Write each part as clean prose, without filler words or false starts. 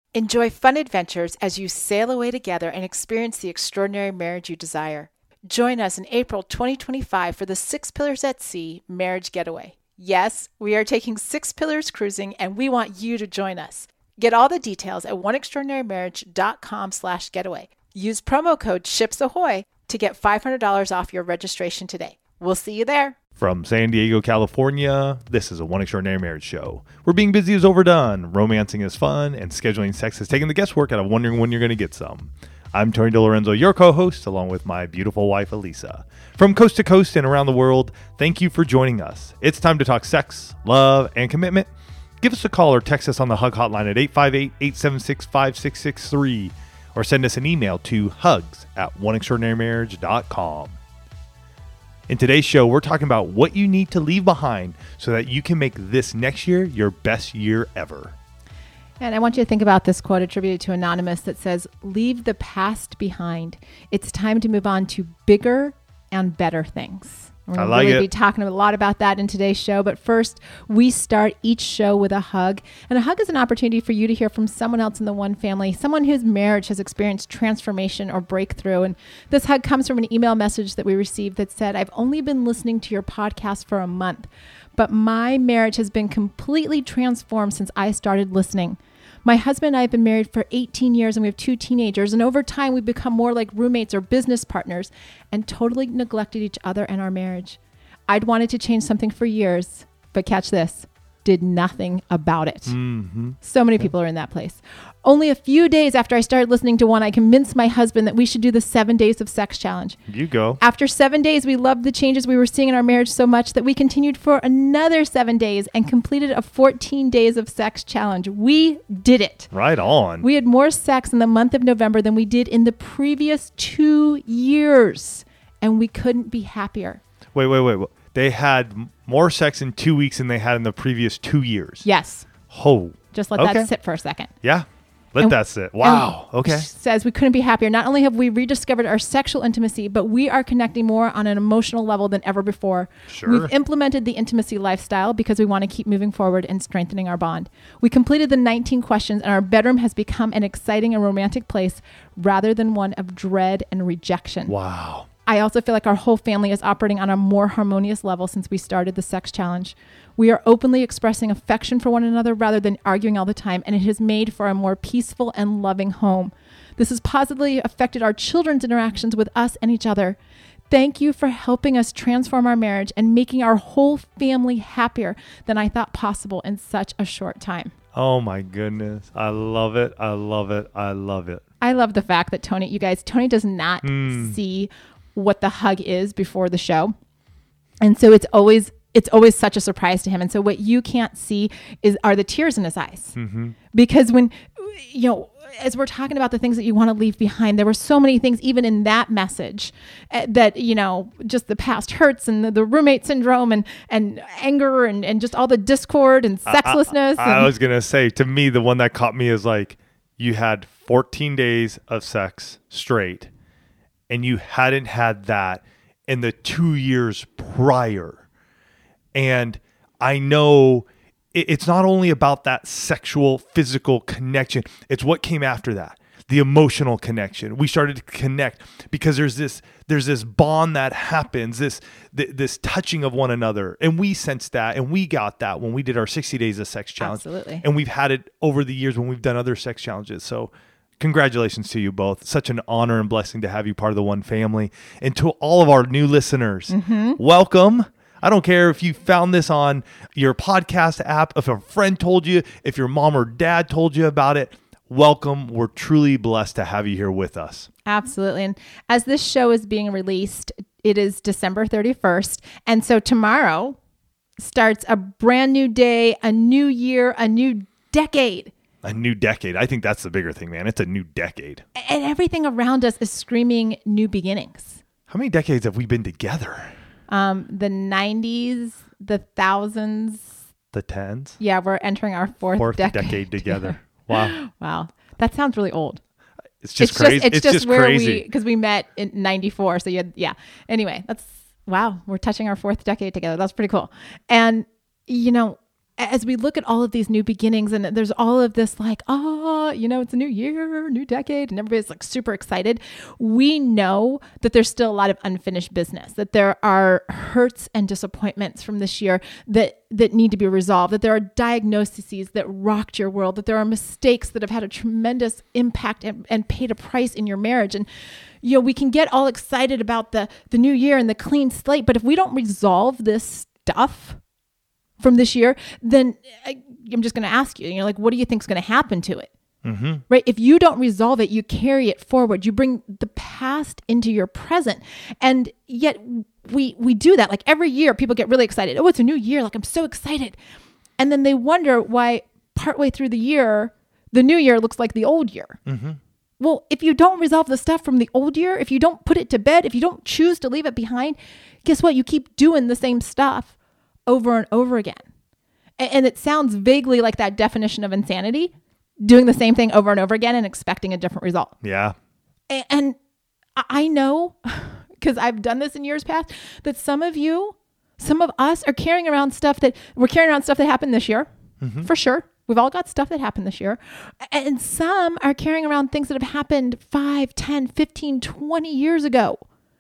Enjoy fun adventures as you sail away together and experience the extraordinary marriage you desire. Join us in April 2025 for the Six Pillars at Sea Marriage Getaway. Yes, we are taking 6 Pillars cruising, and we want you to join us. Get all the details at oneextraordinarymarriage.com/getaway. Use promo code SHIPSAHOY to get $500 off your registration today. We'll see you there. From San Diego, California, this is a One Extraordinary Marriage show, where being busy is overdone, romancing is fun, and scheduling sex has taken the guesswork out of wondering when you're going to get some. I'm Tony DiLorenzo, your co-host, along with my beautiful wife, Elisa. From coast to coast and around the world, thank you for joining us. It's time to talk sex, love, and commitment. Give us a call or text us on the Hug hotline at 858-876-5663, or send us an email to hugs@oneextraordinarymarriage.com. In today's show, we're talking about what you need to leave behind so that you can make this next year your best year ever. And I want you to think about this quote attributed to Anonymous that says, "Leave the past behind. It's time to move on to bigger and better things." We're going to really be talking a lot about that in today's show. But first, we start each show with a hug. And a hug is an opportunity for you to hear from someone else in the one family, someone whose marriage has experienced transformation or breakthrough. And this hug comes from an email message that we received that said, "I've only been listening to your podcast for a month, but my marriage has been completely transformed since I started listening. My husband and I have been married for 18 years and we have 2 teenagers. And over time, we've become more like roommates or business partners and totally neglected each other and our marriage. I'd wanted to change something for years, but catch this, did nothing about it." Mm-hmm. So many people are in that place. "Only a few days after I started listening to one, I convinced my husband that we should do the 7 days of sex challenge. You go. After 7 days, we loved the changes we were seeing in our marriage so much that we continued for another 7 days and completed a 14 days of sex challenge. We did it. Right on. We had more sex in the month of November than we did in the previous 2 years, and we couldn't be happier." Wait. They had more sex in 2 weeks than they had in the previous 2 years. Yes. Oh. Just let that sit for a second. Yeah. Let that sit. Wow. Okay. She says, "We couldn't be happier. Not only have we rediscovered our sexual intimacy, but we are connecting more on an emotional level than ever before. Sure. We've implemented the intimacy lifestyle because we want to keep moving forward and strengthening our bond. We completed the 19 questions, and our bedroom has become an exciting and romantic place rather than one of dread and rejection. Wow. I also feel like our whole family is operating on a more harmonious level since we started the sex challenge. We are openly expressing affection for one another rather than arguing all the time, and it has made for a more peaceful and loving home. This has positively affected our children's interactions with us and each other. Thank you for helping us transform our marriage and making our whole family happier than I thought possible in such a short time." Oh my goodness. I love it. I love it. I love it. I love the fact that Tony does not see what the hug is before the show. And so it's always such a surprise to him. And so what you can't see are the tears in his eyes. Mm-hmm. Because when, as we're talking about the things that you want to leave behind, there were so many things even in that message that, just the past hurts and the roommate syndrome and anger and just all the discord and sexlessness. I was going to say, to me, the one that caught me is like, you had 14 days of sex straight, and you hadn't had that in the 2 years prior. And I know it's not only about that sexual, physical connection. It's what came after that, the emotional connection. We started to connect because there's this bond that happens, this touching of one another. And we sensed that, and we got that when we did our 60 days of sex challenge. Absolutely. And we've had it over the years when we've done other sex challenges. So congratulations to you both. Such an honor and blessing to have you part of the one family. And to all of our new listeners, welcome. I don't care if you found this on your podcast app, if a friend told you, if your mom or dad told you about it. Welcome. We're truly blessed to have you here with us. Absolutely. And as this show is being released, it is December 31st. And so tomorrow starts a brand new day, a new year, a new decade. A new decade. I think that's the bigger thing, man. It's a new decade. And everything around us is screaming new beginnings. How many decades have we been together? The 90s, the thousands. The tens? Yeah, we're entering our fourth decade together. Wow. Wow. That sounds really old. It's just crazy. It's just where crazy. because we met in 94. So Anyway, wow. We're touching our fourth decade together. That's pretty cool. And, as we look at all of these new beginnings, and there's all of this like, it's a new year, new decade, and everybody's like super excited. We know that there's still a lot of unfinished business, that there are hurts and disappointments from this year that need to be resolved, that there are diagnoses that rocked your world, that there are mistakes that have had a tremendous impact and paid a price in your marriage. And we can get all excited about the new year and the clean slate, but if we don't resolve this stuff from this year, then I'm just going to ask you, like, what do you think is going to happen to it? Mm-hmm. Right? If you don't resolve it, you carry it forward. You bring the past into your present. And yet we do that. Like every year, people get really excited. Oh, it's a new year. Like, I'm so excited. And then they wonder why partway through the year, the new year looks like the old year. Mm-hmm. Well, if you don't resolve the stuff from the old year, if you don't put it to bed, if you don't choose to leave it behind, guess what? You keep doing the same stuff over and over again. And it sounds vaguely like that definition of insanity, doing the same thing over and over again and expecting a different result. Yeah. And I know, because I've done this in years past, that some of us are carrying around stuff that happened this year, mm-hmm. for sure. We've all got stuff that happened this year. And some are carrying around things that have happened 5, 10, 15, 20 years ago.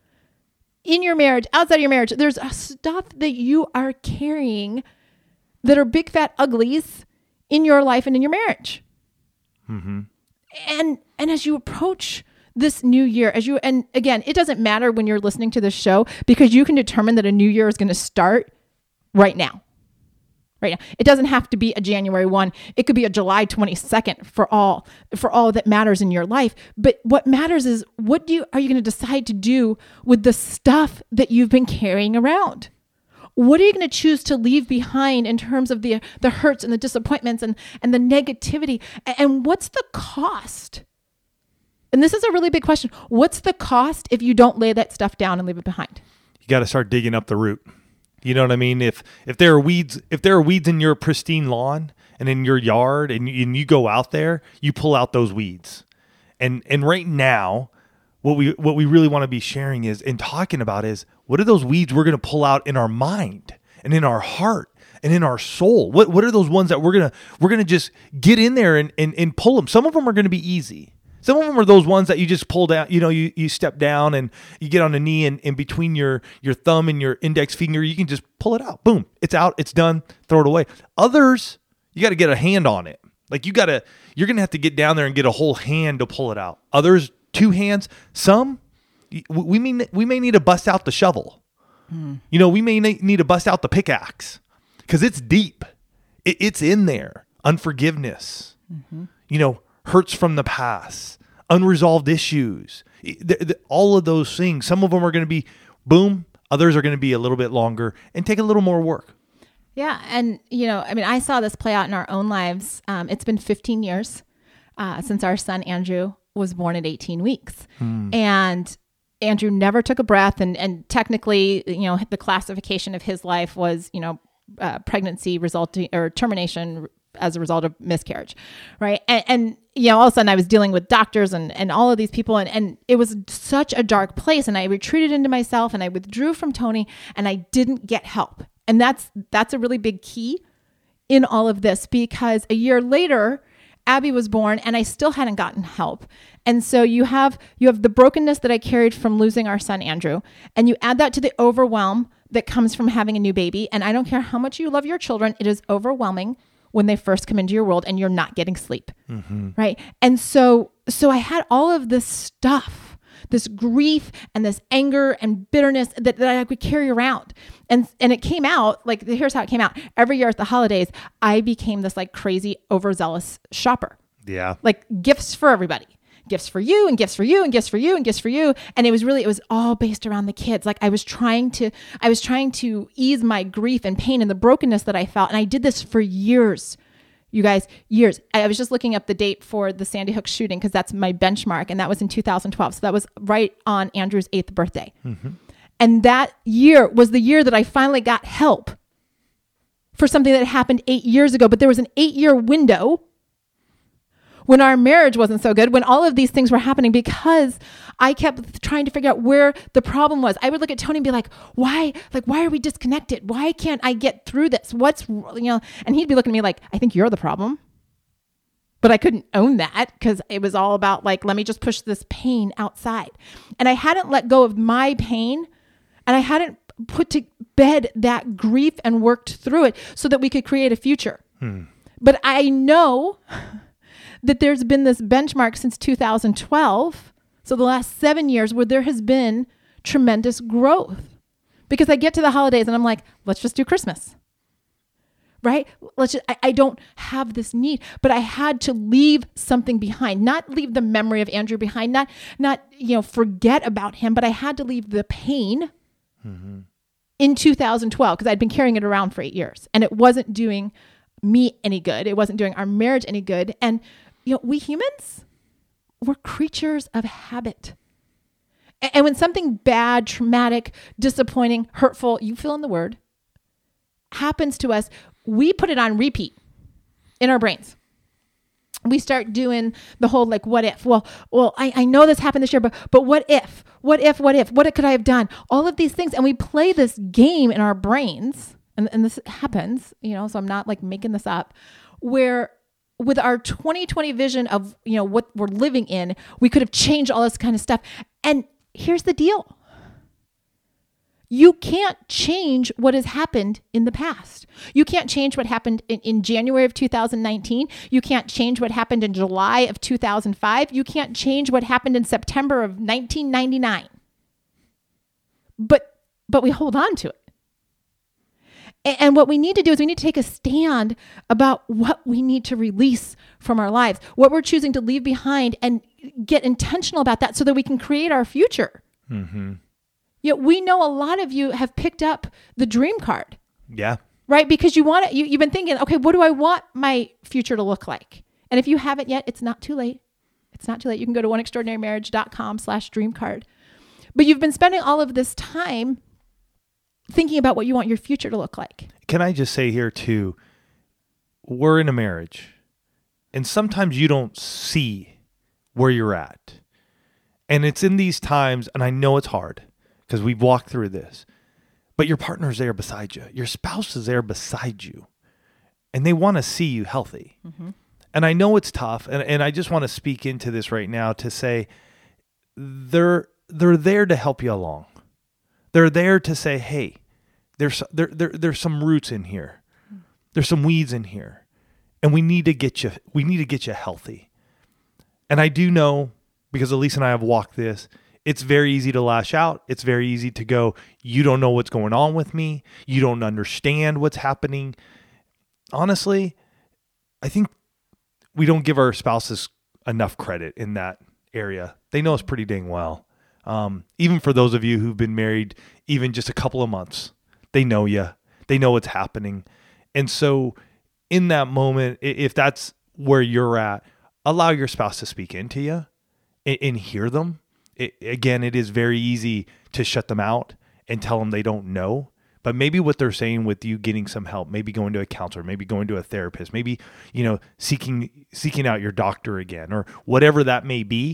In your marriage, outside of your marriage, there's stuff that you are carrying that are big, fat uglies in your life and in your marriage. Mm-hmm. And as you approach this new year, and again, it doesn't matter when you're listening to this show, because you can determine that a new year is going to start right now. Right now. It doesn't have to be a January 1. It could be a July 22nd for all that matters in your life. But what matters is, are you going to decide to do with the stuff that you've been carrying around? What are you going to choose to leave behind in terms of the hurts and the disappointments and the negativity? And what's the cost? And this is a really big question. What's the cost if you don't lay that stuff down and leave it behind? You got to start digging up the root. You know what I mean? If there are weeds in your pristine lawn and in your yard, and you go out there, you pull out those weeds. And right now, what we really want to be sharing is, and talking about is, what are those weeds we're going to pull out in our mind and in our heart and in our soul? What are those ones that we're gonna just get in there and pull them? Some of them are going to be easy. Some of them are those ones that you just pull down, you step down and you get on a knee, and in between your thumb and your index finger, you can just pull it out. Boom, it's out, it's done, throw it away. Others, you got to get a hand on it. Like you're going to have to get down there and get a whole hand to pull it out. Others, 2 hands. Some, we may need to bust out the shovel. We may need to bust out the pickaxe, because it's deep. It's in there. Unforgiveness, hurts from the past, unresolved issues, all of those things. Some of them are going to be boom. Others are going to be a little bit longer and take a little more work. Yeah. And, I saw this play out in our own lives. It's been 15 years since our son, Andrew, was born at 18 weeks. And Andrew never took a breath. And technically, the classification of his life was, pregnancy resulting or termination as a result of miscarriage. Right. And all of a sudden I was dealing with doctors and all of these people, and it was such a dark place. And I retreated into myself and I withdrew from Tony, and I didn't get help. And that's a really big key in all of this, because a year later, Abby was born and I still hadn't gotten help. And so you have the brokenness that I carried from losing our son, Andrew, and you add that to the overwhelm that comes from having a new baby. And I don't care how much you love your children, it is overwhelming when they first come into your world and you're not getting sleep. Mm-hmm. Right. And so I had all of this stuff, this grief and this anger and bitterness that I could carry around. And it came out, like, here's how it came out. Every year at the holidays, I became this like crazy overzealous shopper. Yeah. Like gifts for everybody. Gifts for you and gifts for you and gifts for you and gifts for you. And it was all based around the kids. Like I was trying to ease my grief and pain and the brokenness that I felt. And I did this for years, you guys, years. I was just looking up the date for the Sandy Hook shooting, because that's my benchmark. And that was in 2012. So that was right on Andrew's 8th birthday. Mm-hmm. And that year was the year that I finally got help for something that happened 8 years ago. But there was an 8-year window when our marriage wasn't so good, when all of these things were happening, because I kept trying to figure out where the problem was. I would look at Tony and be like, why are we disconnected? Why can't I get through this? And he'd be looking at me like, I think you're the problem. But I couldn't own that because it was all about like, let me just push this pain outside. And I hadn't let go of my pain, and I hadn't put to bed that grief and worked through it so that we could create a future. But I know that there's been this benchmark since 2012, so the last 7 years, where there has been tremendous growth. Because I get to the holidays and I'm like, let's just do Christmas. Right? I don't have this need, but I had to leave something behind, not leave the memory of Andrew behind, not forget about him, but I had to leave the pain in 2012 because I'd been carrying it around for 8 years, and it wasn't doing me any good. It wasn't doing our marriage any good. And we humans, we're creatures of habit. And when something bad, traumatic, disappointing, hurtful, you fill in the word, happens to us, we put it on repeat in our brains. We start doing the whole like, what if? Well, I know this happened this year, but what if? What could I have done? All of these things. And we play this game in our brains, and this happens, so I'm not like making this up, where with our 2020 vision of, what we're living in, we could have changed all this kind of stuff. And here's the deal. You can't change what has happened in the past. You can't change what happened in January of 2019. You can't change what happened in July of 2005. You can't change what happened in September of 1999. But we hold on to it. And what we need to do is we need to take a stand about what we need to release from our lives, what we're choosing to leave behind, and get intentional about that so that we can create our future. Mm-hmm. We know a lot of you have picked up the dream card. Yeah. Right? Because you've been thinking, okay, what do I want my future to look like? And if you haven't yet, it's not too late. It's not too late. You can go to oneextraordinarymarriage.com/dreamcard. But you've been spending all of this time thinking about what you want your future to look like. Can I just say here too, we're in a marriage, and sometimes you don't see where you're at. And it's in these times, and I know it's hard, because we've walked through this, but your partner's there beside you. Your spouse is there beside you, and they want to see you healthy. Mm-hmm. And I know it's tough, and I just want to speak into this right now to say they're there to help you along. They're there to say, hey, there's some roots in here. There's some weeds in here, and we need to get you healthy. And I do know, because Elise and I have walked this, it's very easy to lash out. It's very easy to go, you don't know what's going on with me. You don't understand what's happening. Honestly, I think we don't give our spouses enough credit in that area. They know us pretty dang well. Even for those of you who've been married even just a couple of months, they know you. They know what's happening. And so in that moment, if that's where you're at, allow your spouse to speak into you and hear them. Again, it is very easy to shut them out and tell them they don't know. But maybe what they're saying with you getting some help, maybe going to a counselor, maybe going to a therapist, maybe, seeking out your doctor again, or whatever that may be.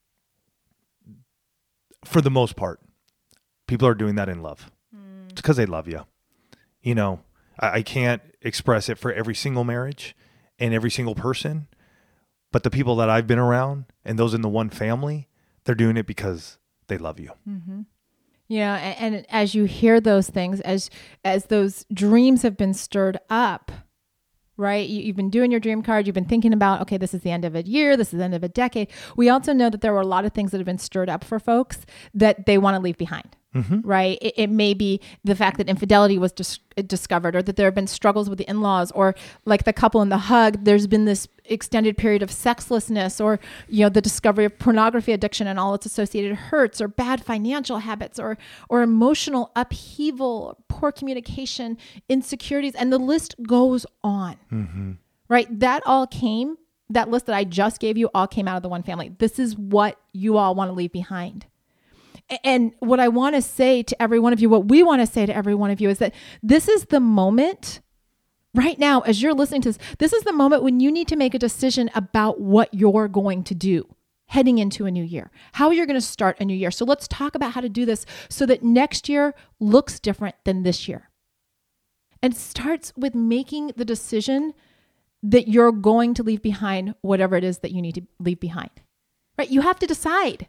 For the most part, people are doing that in love. It's because they love you. I can't express it for every single marriage and every single person, but the people that I've been around and those in the one family, they're doing it because they love you. Mm-hmm. Yeah. And as you hear those things, as those dreams have been stirred up, right? You've been doing your dream card. You've been thinking about, okay, this is the end of a year. This is the end of a decade. We also know that there were a lot of things that have been stirred up for folks that they want to leave behind. Mm-hmm. Right? It may be the fact that infidelity was discovered, or that there have been struggles with the in-laws, or like the couple in the hug, there's been this extended period of sexlessness, or, the discovery of pornography addiction and all its associated hurts, or bad financial habits, or emotional upheaval, poor communication, insecurities, and the list goes on. Mm-hmm. Right? That list that I just gave you all came out of the one family. This is what you all want to leave behind. And what I want to say to every one of you, what we want to say to every one of you, is that this is the moment Right now, as you're listening to this is the moment when you need to make a decision about what you're going to do heading into a new year, how you're going to start a new year. So let's talk about how to do this so that next year looks different than this year. And it starts with making the decision that you're going to leave behind whatever it is that you need to leave behind, right? You have to decide.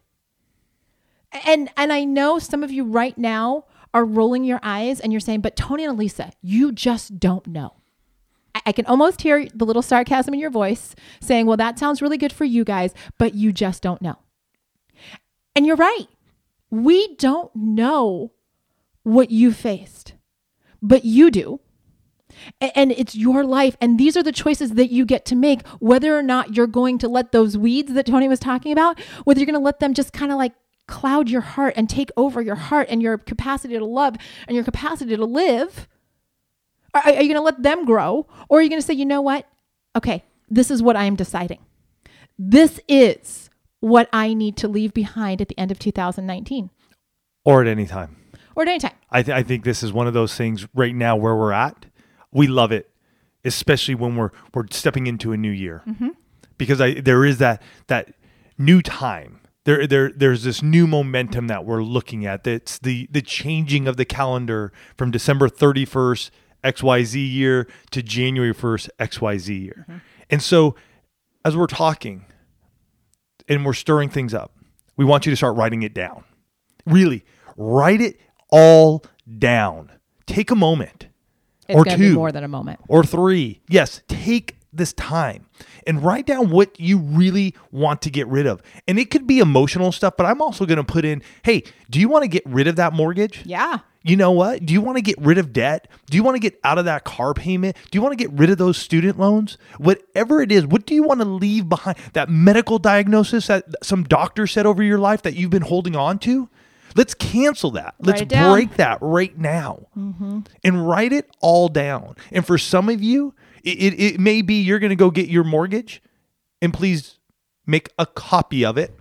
And I know some of you right now are rolling your eyes and you're saying, but Tony and Elisa, you just don't know. I can almost hear the little sarcasm in your voice saying, well, that sounds really good for you guys, but you just don't know. And you're right. We don't know what you faced, but you do. And it's your life. And these are the choices that you get to make, whether or not you're going to let those weeds that Tony was talking about, whether you're going to let them just kind of like cloud your heart and take over your heart and your capacity to love and your capacity to live. Are you going to let them grow? Or are you going to say, you know what? Okay, this is what I am deciding. This is what I need to leave behind at the end of 2019. Or at any time. Or at any time. I think this is one of those things right now where we're at. We love it, especially when we're stepping into a new year. Mm-hmm. Because there is that new time. There's this new momentum that we're looking at. That's the changing of the calendar from December 31st, XYZ year to January 1st, XYZ year. Mm-hmm. And so as we're talking and we're stirring things up, we want you to start writing it down. Really, write it all down. Take a moment. It's going to be more than a moment. Or 3. Yes, take this time and write down what you really want to get rid of. And it could be emotional stuff, but I'm also going to put in, hey, do you want to get rid of that mortgage? Yeah. You know what? Do you want to get rid of debt? Do you want to get out of that car payment? Do you want to get rid of those student loans? Whatever it is, what do you want to leave behind? That medical diagnosis that some doctor said over your life that you've been holding on to? Let's cancel that. Let's break that right now and write it all down. And for some of you, it may be you're going to go get your mortgage, and please make a copy of it.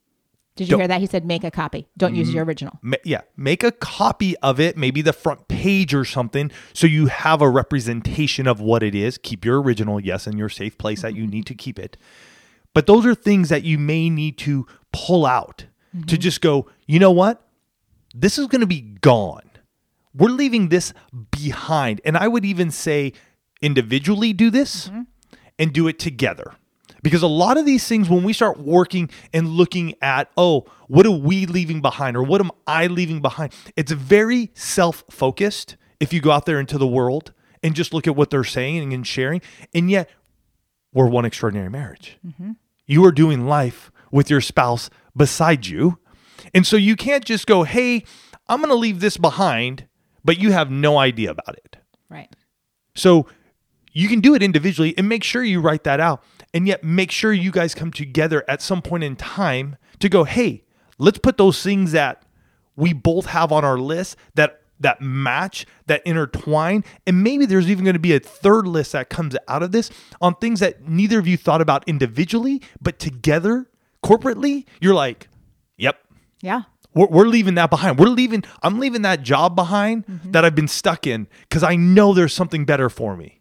Did you hear that? He said, make a copy. Don't use your original. Make a copy of it, maybe the front page or something, so you have a representation of what it is. Keep your original, yes, in your safe place that you need to keep it. But those are things that you may need to pull out to just go, you know what? This is going to be gone. We're leaving this behind. And I would even say individually do this and do it together. Because a lot of these things, when we start working and looking at, what are we leaving behind or what am I leaving behind? It's very self-focused if you go out there into the world and just look at what they're saying and sharing. And yet, we're one extraordinary marriage. Mm-hmm. You are doing life with your spouse beside you. And so you can't just go, hey, I'm going to leave this behind, but you have no idea about it. Right. So you can do it individually and make sure you write that out. And yet make sure you guys come together at some point in time to go, hey, let's put those things that we both have on our list that match, that intertwine. And maybe there's even going to be a third list that comes out of this on things that neither of you thought about individually, but together, corporately, you're like, yep. Yeah. We're leaving that behind. I'm leaving that job behind that I've been stuck in because I know there's something better for me.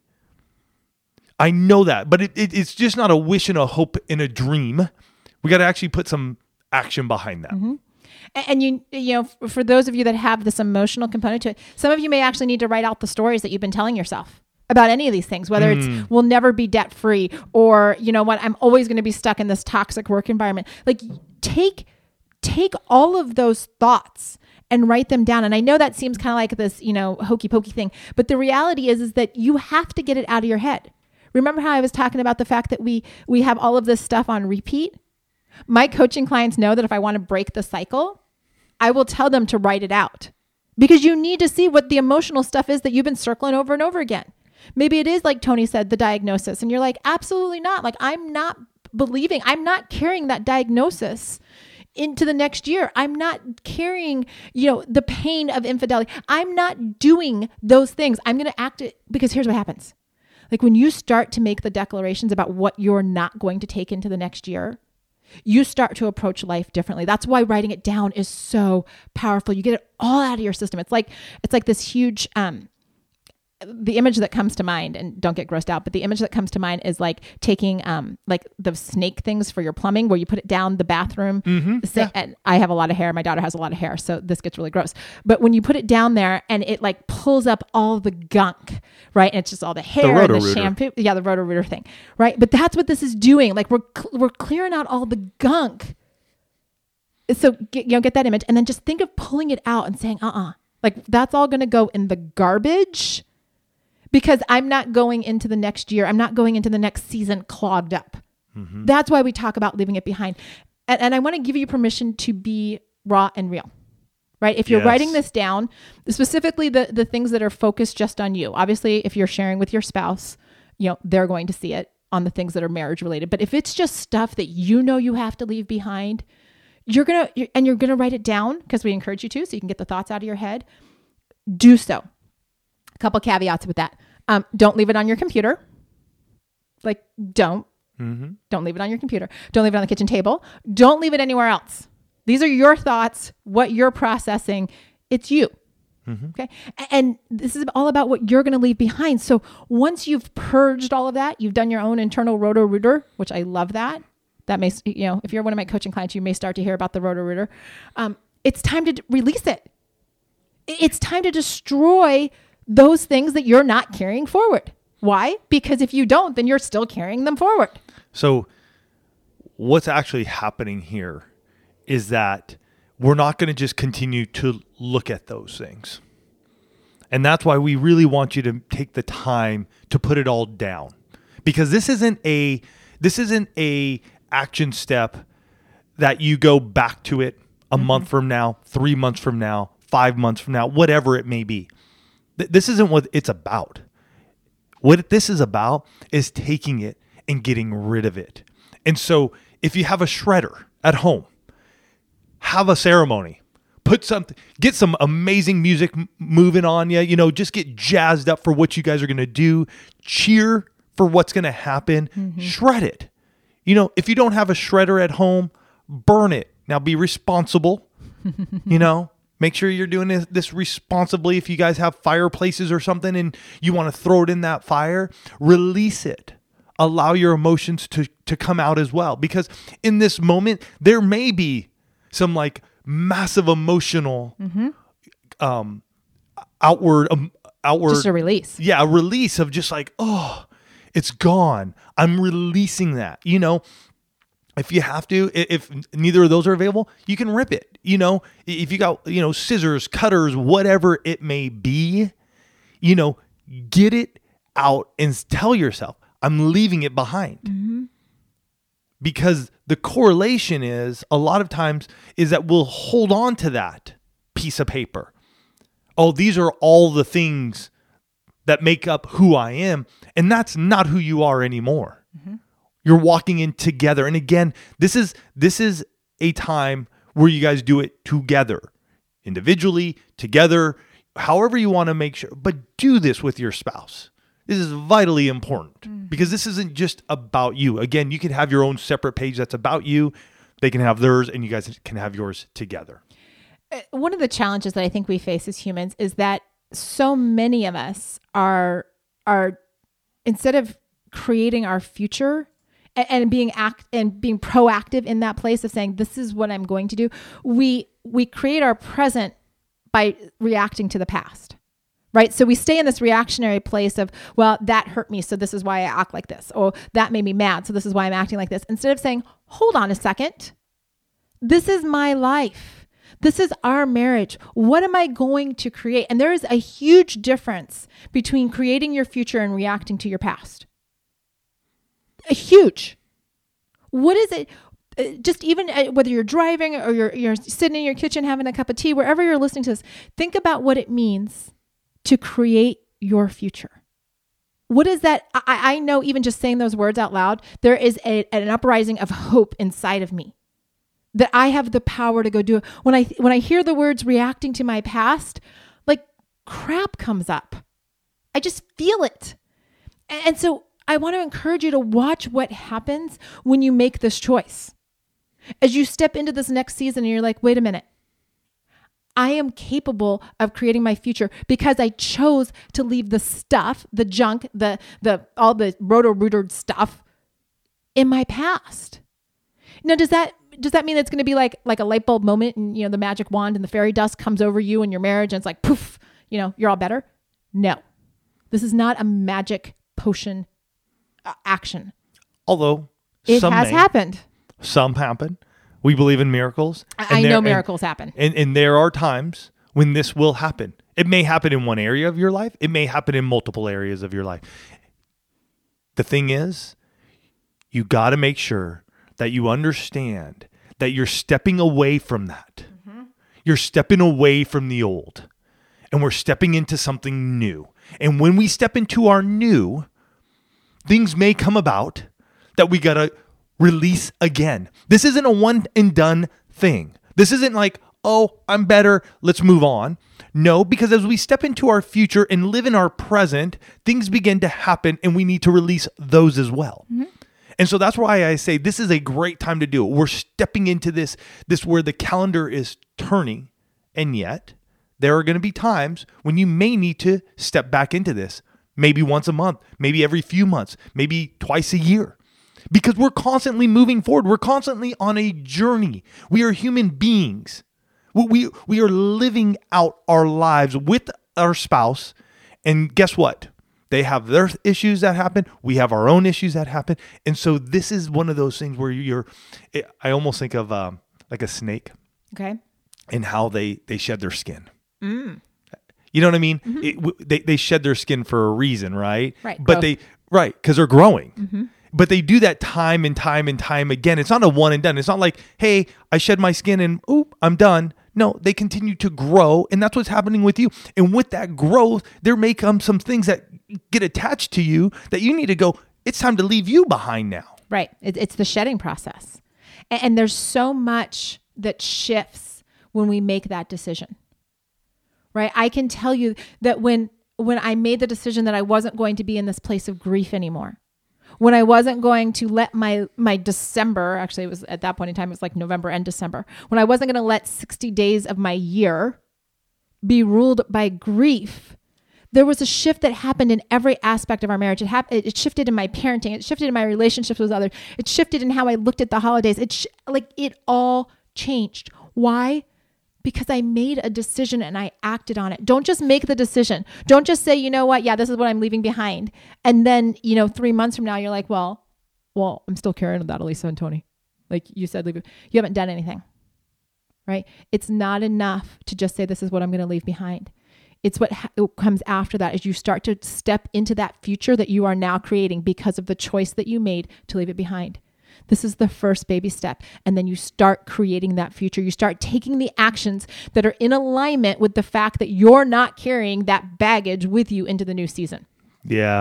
I know that, but it's just not a wish and a hope and a dream. We got to actually put some action behind that. Mm-hmm. And you know, for those of you that have this emotional component to it, some of you may actually need to write out the stories that you've been telling yourself about any of these things, whether it's we'll never be debt free or, you know what, I'm always going to be stuck in this toxic work environment. Like take all of those thoughts and write them down. And I know that seems kind of like this, you know, hokey pokey thing, but the reality is that you have to get it out of your head. Remember how I was talking about the fact that we have all of this stuff on repeat? My coaching clients know that if I want to break the cycle, I will tell them to write it out because you need to see what the emotional stuff is that you've been circling over and over again. Maybe it is like Tony said, the diagnosis, and you're like, absolutely not. Like, I'm not carrying that diagnosis into the next year. I'm not carrying, the pain of infidelity. I'm not doing those things. I'm going to act it because here's what happens. Like when you start to make the declarations about what you're not going to take into the next year, you start to approach life differently. That's why writing it down is so powerful. You get it all out of your system. It's like this huge the image that comes to mind, and don't get grossed out, but the image that comes to mind is like taking like the snake things for your plumbing where you put it down the bathroom. And I have a lot of hair. My daughter has a lot of hair. So this gets really gross. But when you put it down there and it like pulls up all the gunk, right? And it's just all the hair and the shampoo. Yeah, the Roto-Rooter thing, right? But that's what this is doing. Like we're clearing out all the gunk. So get that image and then just think of pulling it out and saying, like that's all going to go in the garbage. Because I'm not going into the next year. I'm not going into the next season clogged up. That's why we talk about leaving it behind. And I want to give you permission to be raw and real, right? If you're writing this down, specifically the things that are focused just on you. Obviously, if you're sharing with your spouse, they're going to see it on the things that are marriage related. But if it's just stuff that you have to leave behind, you're going to write it down because we encourage you to, so you can get the thoughts out of your head. Do so. Couple caveats with that. Don't leave it on your computer. Like don't leave it on your computer. Don't leave it on the kitchen table. Don't leave it anywhere else. These are your thoughts, what you're processing. It's you. Okay. And this is all about what you're going to leave behind. So once you've purged all of that, you've done your own internal Roto-Rooter, which I love that. That may, if you're one of my coaching clients, you may start to hear about the Roto-Rooter. It's time to release it. It's time to destroy those things that you're not carrying forward. Why? Because if you don't, then you're still carrying them forward. So what's actually happening here is that we're not going to just continue to look at those things. And that's why we really want you to take the time to put it all down. Because this isn't a action step that you go back to it a month from now, 3 months from now, 5 months from now, whatever it may be. This isn't what it's about. What this is about is taking it and getting rid of it. And so if you have a shredder at home, have a ceremony, get some amazing music moving on you, just get jazzed up for what you guys are going to do, cheer for what's going to happen, shred it. If you don't have a shredder at home, burn it. Now be responsible, Make sure you're doing this responsibly. If you guys have fireplaces or something and you want to throw it in that fire, release it. Allow your emotions to come out as well. Because in this moment, there may be some like massive emotional outward. Just a release. Yeah, a release of just like, oh, it's gone. I'm releasing that, If you have to, if neither of those are available, you can rip it. If you got, scissors, cutters, whatever it may be, get it out and tell yourself, I'm leaving it behind. Because the correlation is a lot of times is that we'll hold on to that piece of paper. Oh, these are all the things that make up who I am. And that's not who you are anymore. You're walking in together. And again, this is a time where you guys do it together, individually, together, however you want to make sure, but do this with your spouse. This is vitally important because this isn't just about you. Again, you can have your own separate page that's about you. They can have theirs and you guys can have yours together. One of the challenges that I think we face as humans is that so many of us are instead of creating our future and being proactive in that place of saying, this is what I'm going to do. We create our present by reacting to the past, right? So we stay in this reactionary place of, well, that hurt me, so this is why I act like this. Or that made me mad, so this is why I'm acting like this. Instead of saying, hold on a second. This is my life. This is our marriage. What am I going to create? And there is a huge difference between creating your future and reacting to your past. Huge. What is it? Just even whether you're driving or you're sitting in your kitchen having a cup of tea, wherever you're listening to this, think about what it means to create your future. What is that? I know even just saying those words out loud, there is an uprising of hope inside of me that I have the power to go do it. When I hear the words reacting to my past, like crap comes up. I just feel it. And so I want to encourage you to watch what happens when you make this choice. As you step into this next season and you're like, wait a minute, I am capable of creating my future because I chose to leave the stuff, the junk, all the roto-rooted stuff in my past. Now, does that mean it's going to be like a light bulb moment and, the magic wand and the fairy dust comes over you and your marriage and it's like, poof, you're all better? No. This is not a magic potion action. Although it has happened. Some happen. We believe in miracles. I know miracles happen. And there are times when this will happen. It may happen in one area of your life. It may happen in multiple areas of your life. The thing is, you got to make sure that you understand that you're stepping away from that. Mm-hmm. You're stepping away from the old. And we're stepping into something new. And when we step into our new, things may come about that we got to release again. This isn't a one and done thing. This isn't like, oh, I'm better, let's move on. No, because as we step into our future and live in our present, things begin to happen and we need to release those as well. Mm-hmm. And so that's why I say this is a great time to do it. We're stepping into this where the calendar is turning, and yet there are going to be times when you may need to step back into this. Maybe once a month, maybe every few months, maybe twice a year. Because we're constantly moving forward. We're constantly on a journey. We are human beings. We are living out our lives with our spouse. And guess what? They have their issues that happen. We have our own issues that happen. And so this is one of those things where I almost think of like a snake. Okay. And how they shed their skin. Mm. You know what I mean? Mm-hmm. They shed their skin for a reason, right? Right. But because they're growing. Mm-hmm. But they do that time and time and time again. It's not a one and done. It's not like, hey, I shed my skin and I'm done. No, they continue to grow, and that's what's happening with you. And with that growth, there may come some things that get attached to you that you need to go, it's time to leave you behind now. Right. It's the shedding process. And there's so much that shifts when we make that decision. Right? I can tell you that when I made the decision that I wasn't going to be in this place of grief anymore, when I wasn't going to let my December, actually it was at that point in time, it was like November and December, when I wasn't going to let 60 days of my year be ruled by grief, there was a shift that happened in every aspect of our marriage. It shifted in my parenting. It shifted in my relationships with others. It shifted in how I looked at the holidays. It all changed. Why? Because I made a decision and I acted on it. Don't just make the decision. Don't just say, you know what? Yeah, this is what I'm leaving behind. And then, 3 months from now, you're like, well, I'm still carrying that, Elisa and Tony. Like you said, you haven't done anything, right? It's not enough to just say, this is what I'm going to leave behind. It's what comes after that as you start to step into that future that you are now creating because of the choice that you made to leave it behind. This is the first baby step. And then you start creating that future. You start taking the actions that are in alignment with the fact that you're not carrying that baggage with you into the new season. Yeah.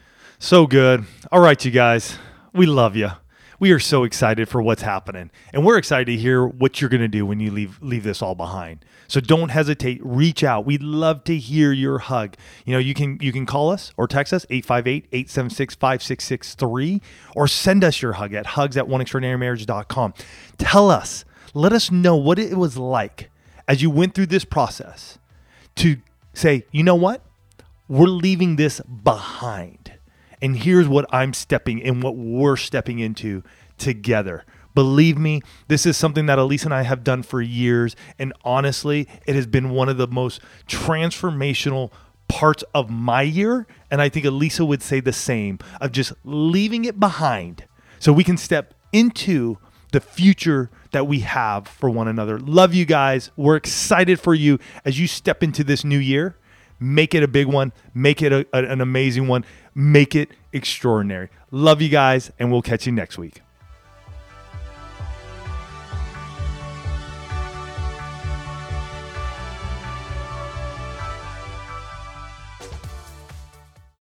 So good. All right, you guys. We love you. We are so excited for what's happening. And we're excited to hear what you're going to do when you leave this all behind. So don't hesitate. Reach out. We'd love to hear your hug. You can call us or text us 858-876-5663 or send us your hug at hugs@oneextraordinarymarriage.com. Tell us. Let us know what it was like as you went through this process to say, you know what? We're leaving this behind. And here's what I'm stepping and what we're stepping into together. Believe me, this is something that Elisa and I have done for years. And honestly, it has been one of the most transformational parts of my year. And I think Elisa would say the same, of just leaving it behind so we can step into the future that we have for one another. Love you guys. We're excited for you as you step into this new year. Make it a big one. Make it an amazing one. Make it extraordinary. Love you guys, and we'll catch you next week.